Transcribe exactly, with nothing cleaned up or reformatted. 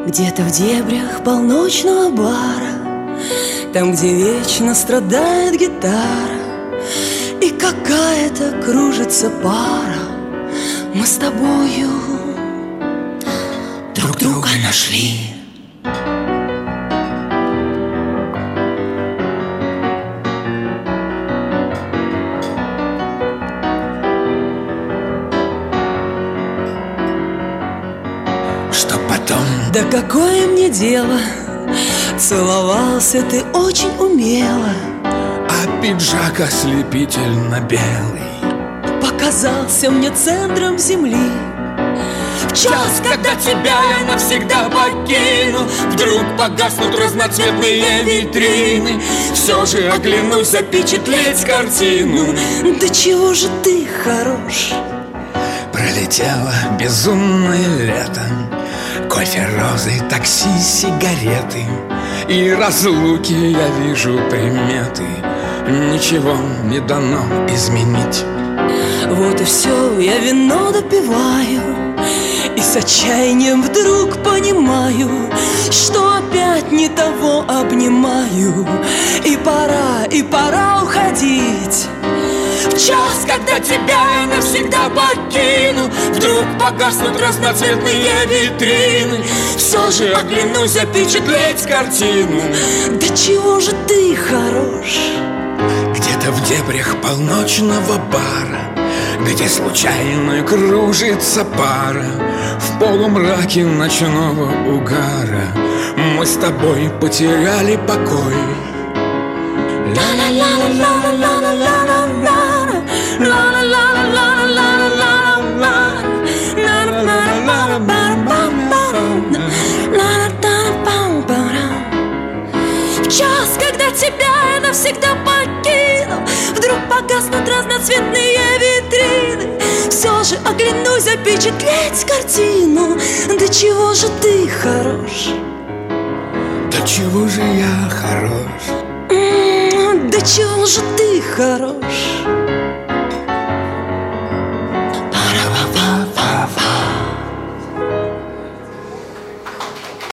Где-то в дебрях полночного бара, там, где вечно страдает гитара, и какая-то кружится пара, мы с тобою друг друга нашли. Что потом? Да какое мне дело? Целовался ты очень умело, А пиджак ослепительно белый показался мне центром земли. В час, когда тебя я навсегда покину, вдруг погаснут разноцветные витрины. Все же оглянусь запечатлеть картину. Да чего же ты хорош? Пролетело безумное лето, кофе, розы, такси, сигареты. И разлуки я вижу приметы, ничего не дано изменить. Вот и все, я вино допиваю, и с отчаянием вдруг понимаю, что опять не того обнимаю. И пора, и пора уходить. В час, когда тебя я навсегда покину, вдруг погаснут разноцветные витрины. Все же оглянусь запечатлеть картину. Да чего же ты хорош? Где-то в дебрях полночного бара, где случайно кружится пара, в полумраке ночного угара мы с тобой потеряли покой. В час, когда тебя я навсегда покину, вдруг погаснут разноцветные витрины. Все же оглянусь запечатлеть картину. Да чего же ты хорош? Да чего же я хорош? М-м, да чего же ты хорош?